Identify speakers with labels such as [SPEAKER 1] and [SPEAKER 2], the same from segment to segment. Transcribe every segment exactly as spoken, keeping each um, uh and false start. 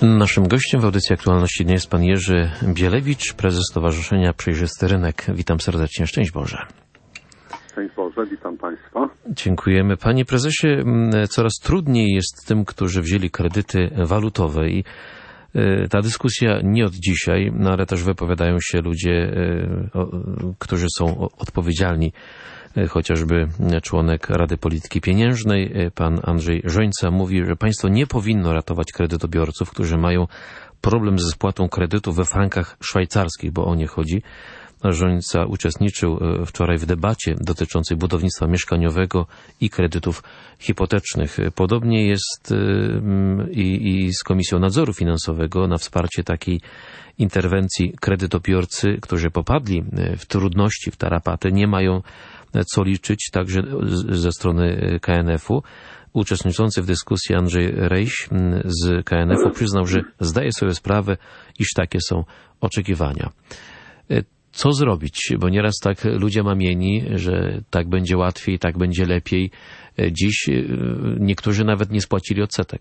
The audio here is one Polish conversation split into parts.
[SPEAKER 1] Naszym gościem w audycji Aktualności Dnia jest pan Jerzy Bielewicz, prezes Stowarzyszenia Przejrzysty Rynek. Witam serdecznie. Szczęść Boże.
[SPEAKER 2] Szczęść Boże, witam państwa.
[SPEAKER 1] Dziękujemy. Panie prezesie, coraz trudniej jest tym, którzy wzięli kredyty walutowe i ta dyskusja nie od dzisiaj, no ale też wypowiadają się ludzie, którzy są odpowiedzialni, chociażby członek Rady Polityki Pieniężnej, pan Andrzej Rzońca, mówi, że państwo nie powinno ratować kredytobiorców, którzy mają problem ze spłatą kredytu we frankach szwajcarskich, bo o nie chodzi. Rzońca uczestniczył wczoraj w debacie dotyczącej budownictwa mieszkaniowego i kredytów hipotecznych. Podobnie jest i, i z Komisją Nadzoru Finansowego na wsparcie takiej interwencji. Kredytobiorcy, którzy popadli w trudności, w tarapaty, nie mają co liczyć, także ze strony K N F u. Uczestniczący w dyskusji Andrzej Rejś z K N F u przyznał, że zdaje sobie sprawę, iż takie są oczekiwania. Co zrobić? Bo nieraz tak ludzie mamieni, że tak będzie łatwiej, tak będzie lepiej. Dziś niektórzy nawet nie spłacili odsetek.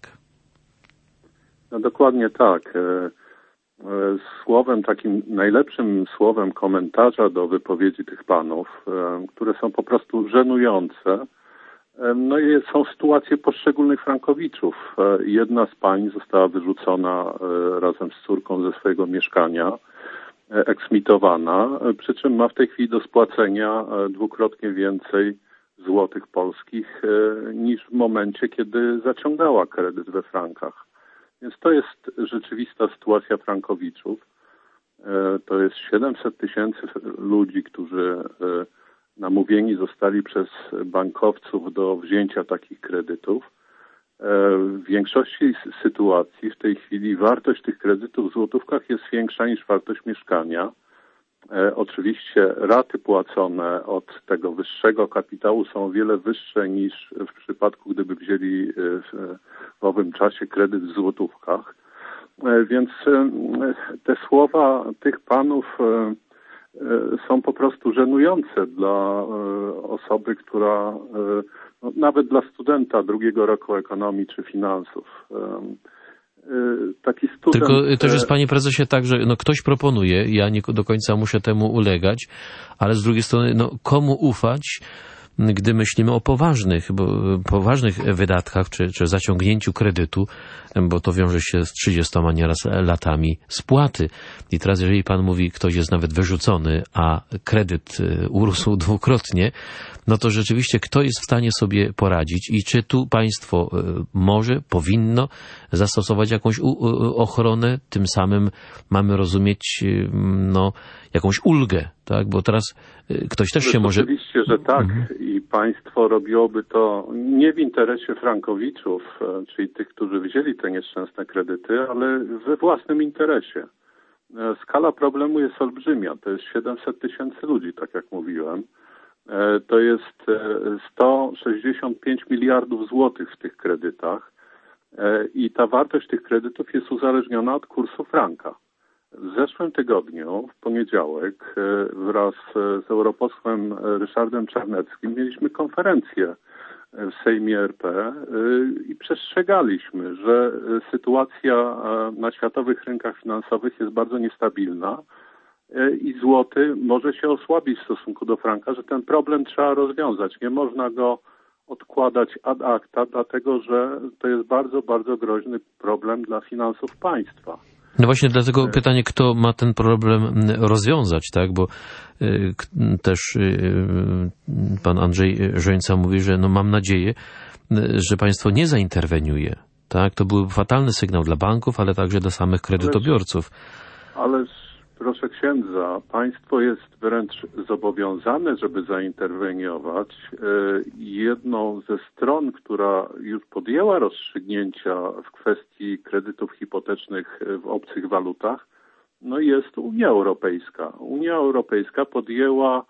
[SPEAKER 2] No dokładnie tak. Słowem, takim najlepszym słowem komentarza do wypowiedzi tych panów, które są po prostu żenujące, no i są sytuacje poszczególnych frankowiczów. Jedna z pań została wyrzucona razem z córką ze swojego mieszkania, eksmitowana, przy czym ma w tej chwili do spłacenia dwukrotnie więcej złotych polskich niż w momencie, kiedy zaciągała kredyt we frankach. Więc to jest rzeczywista sytuacja frankowiczów. To jest siedemset tysięcy ludzi, którzy namówieni zostali przez bankowców do wzięcia takich kredytów. W większości sytuacji w tej chwili wartość tych kredytów w złotówkach jest większa niż wartość mieszkania. Oczywiście raty płacone od tego wyższego kapitału są o wiele wyższe niż w przypadku, gdyby wzięli w owym czasie kredyt w złotówkach. Więc te słowa tych panów są po prostu żenujące dla osoby, która, no, nawet dla studenta drugiego roku ekonomii czy finansów. Taki student...
[SPEAKER 1] Tylko też jest, panie prezesie, tak, że no, ktoś proponuje, ja nie do końca muszę temu ulegać, ale z drugiej strony, no, komu ufać, gdy myślimy o poważnych, bo, poważnych wydatkach, czy, czy zaciągnięciu kredytu, bo to wiąże się z trzydziestoma nieraz latami spłaty. I teraz, jeżeli pan mówi, ktoś jest nawet wyrzucony, a kredyt urósł dwukrotnie, no to rzeczywiście kto jest w stanie sobie poradzić i czy tu państwo może, powinno zastosować jakąś ochronę, tym samym mamy rozumieć, no, jakąś ulgę, tak? Bo teraz ktoś też się może...
[SPEAKER 2] Oczywiście, że tak. Mhm. I państwo robiłoby to nie w interesie frankowiczów, czyli tych, którzy wzięli te nieszczęsne kredyty, ale we własnym interesie. Skala problemu jest olbrzymia. To jest siedemset tysięcy ludzi, tak jak mówiłem. To jest sto sześćdziesiąt pięć miliardów złotych w tych kredytach i ta wartość tych kredytów jest uzależniona od kursu franka. W zeszłym tygodniu, w poniedziałek, wraz z europosłem Ryszardem Czarneckim mieliśmy konferencję w Sejmie R P i przestrzegaliśmy, że sytuacja na światowych rynkach finansowych jest bardzo niestabilna i złoty może się osłabić w stosunku do franka, że ten problem trzeba rozwiązać. Nie można go odkładać ad acta, dlatego że to jest bardzo, bardzo groźny problem dla finansów państwa.
[SPEAKER 1] No właśnie dlatego pytanie, kto ma ten problem rozwiązać, tak? Bo y, też y, pan Andrzej Rzońca mówi, że no mam nadzieję, że państwo nie zainterweniuje, tak? To byłby fatalny sygnał dla banków, ale także dla samych kredytobiorców.
[SPEAKER 2] Ależ, ależ proszę księdza, państwo jest wręcz zobowiązane, żeby zainterweniować. Jedną ze stron, która już podjęła rozstrzygnięcia w kwestii kredytów hipotecznych w obcych walutach, no jest Unia Europejska. Unia Europejska podjęła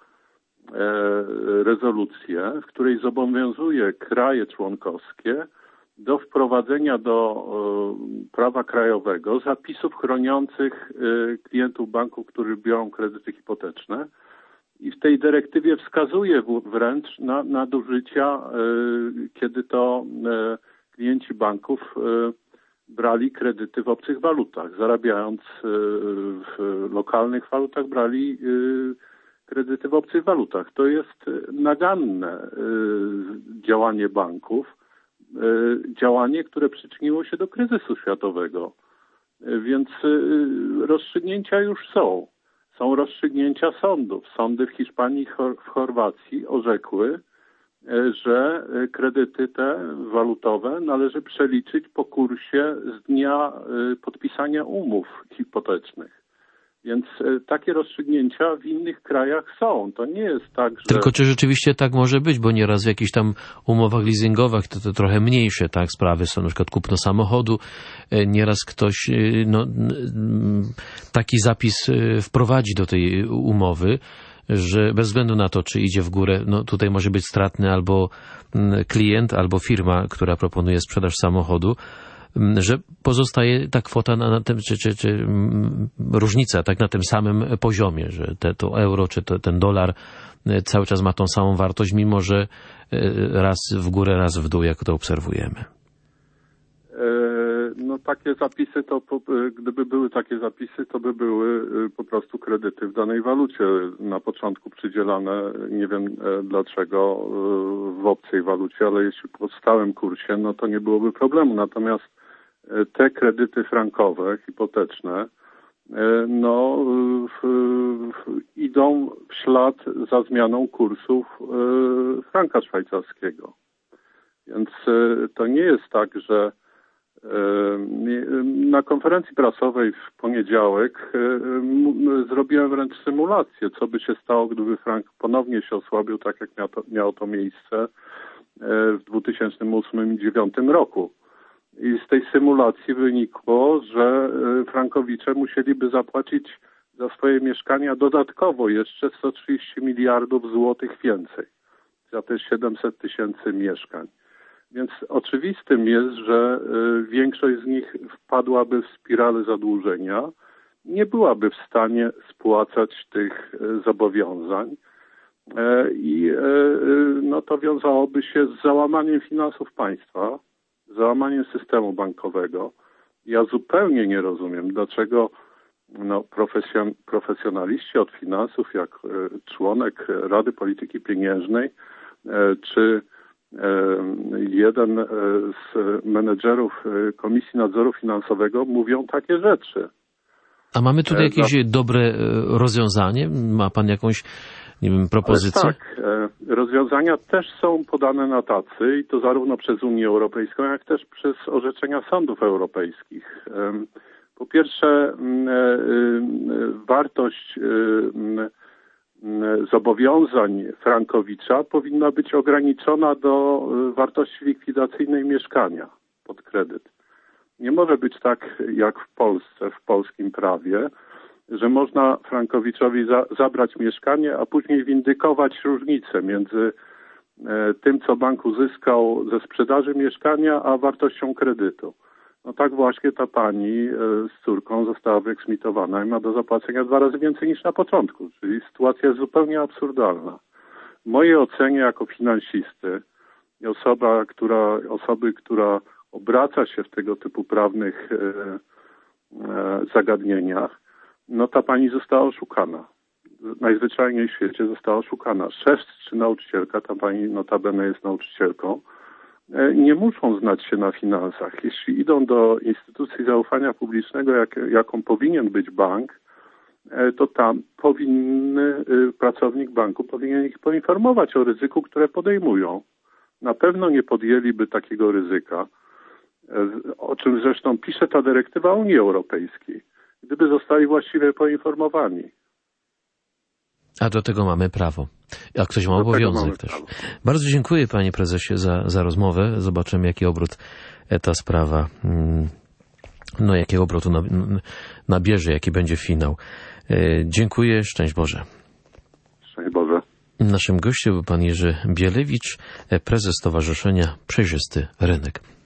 [SPEAKER 2] rezolucję, w której zobowiązuje kraje członkowskie do wprowadzenia do prawa krajowego zapisów chroniących klientów banków, którzy biorą kredyty hipoteczne. I w tej dyrektywie wskazuje wręcz na nadużycia, kiedy to klienci banków brali kredyty w obcych walutach. Zarabiając w lokalnych walutach, brali kredyty w obcych walutach. To jest naganne działanie banków, działanie, które przyczyniło się do kryzysu światowego. Więc rozstrzygnięcia już są. Są rozstrzygnięcia sądów. Sądy w Hiszpanii i w Chorwacji orzekły, że kredyty te walutowe należy przeliczyć po kursie z dnia podpisania umów hipotecznych. Więc takie rozstrzygnięcia w innych krajach są. To nie jest tak, że...
[SPEAKER 1] Tylko czy rzeczywiście tak może być, bo nieraz w jakichś tam umowach leasingowych to, to trochę mniejsze tak sprawy są, na przykład kupno samochodu. Nieraz ktoś no, taki zapis wprowadzi do tej umowy, że bez względu na to, czy idzie w górę, no tutaj może być stratny albo klient, albo firma, która proponuje sprzedaż samochodu, że pozostaje ta kwota na, na tym, czy, czy, czy różnica tak na tym samym poziomie, że te, to euro czy to, ten dolar cały czas ma tą samą wartość, mimo że raz w górę, raz w dół, jak to obserwujemy.
[SPEAKER 2] No takie zapisy, to gdyby były takie zapisy, to by były po prostu kredyty w danej walucie na początku przydzielane, nie wiem dlaczego, w obcej walucie, ale jeśli po stałym kursie, no to nie byłoby problemu. Natomiast te kredyty frankowe, hipoteczne, no w, w, idą w ślad za zmianą kursów franka szwajcarskiego. Więc to nie jest tak, że na konferencji prasowej w poniedziałek zrobiłem wręcz symulację, co by się stało, gdyby frank ponownie się osłabił, tak jak miało to, miało to miejsce w dwa tysiące ósmym i dwa tysiące dziewiątym roku. I z tej symulacji wynikło, że frankowicze musieliby zapłacić za swoje mieszkania dodatkowo jeszcze sto trzydzieści miliardów złotych więcej za te siedemset tysięcy mieszkań. Więc oczywistym jest, że większość z nich wpadłaby w spiralę zadłużenia, nie byłaby w stanie spłacać tych zobowiązań i no, to wiązałoby się z załamaniem finansów państwa, załamaniem systemu bankowego. Ja zupełnie nie rozumiem, dlaczego no, profesjon, profesjonaliści od finansów, jak członek Rady Polityki Pieniężnej, czy jeden z menedżerów Komisji Nadzoru Finansowego mówią takie rzeczy.
[SPEAKER 1] A mamy tutaj jakieś dobre rozwiązanie? Ma pan jakąś, nie wiem, propozycję?
[SPEAKER 2] Ale tak, rozwiązania też są podane na tacy i to zarówno przez Unię Europejską, jak też przez orzeczenia sądów europejskich. Po pierwsze, wartość zobowiązań frankowicza powinna być ograniczona do wartości likwidacyjnej mieszkania pod kredyt. Nie może być tak jak w Polsce, w polskim prawie, że można frankowiczowi za, zabrać mieszkanie, a później windykować różnicę między e, tym, co bank uzyskał ze sprzedaży mieszkania, a wartością kredytu. No tak właśnie ta pani e, z córką została wyeksmitowana i ma do zapłacenia dwa razy więcej niż na początku, czyli sytuacja jest zupełnie absurdalna. W mojej ocenie jako finansisty i osoba, która, osoby, która obraca się w tego typu prawnych e, e, zagadnieniach, no ta pani została oszukana. Najzwyczajniej w świecie została oszukana. Szef czy nauczycielka, ta pani notabene jest nauczycielką, nie muszą znać się na finansach. Jeśli idą do instytucji zaufania publicznego, jak, jaką powinien być bank, to tam powinny, pracownik banku powinien ich poinformować o ryzyku, które podejmują. Na pewno nie podjęliby takiego ryzyka, o czym zresztą pisze ta dyrektywa Unii Europejskiej, gdyby zostali właściwie poinformowani.
[SPEAKER 1] A do tego mamy prawo. A ktoś ma do obowiązek też. Prawo. Bardzo dziękuję, panie prezesie, za, za rozmowę. Zobaczymy, jaki obrót ta sprawa, no jakiego obrotu nabierze, jaki będzie finał. Dziękuję, szczęść Boże.
[SPEAKER 2] Szczęść Boże.
[SPEAKER 1] Naszym gościem był pan Jerzy Bielewicz, prezes Stowarzyszenia Przejrzysty Rynek.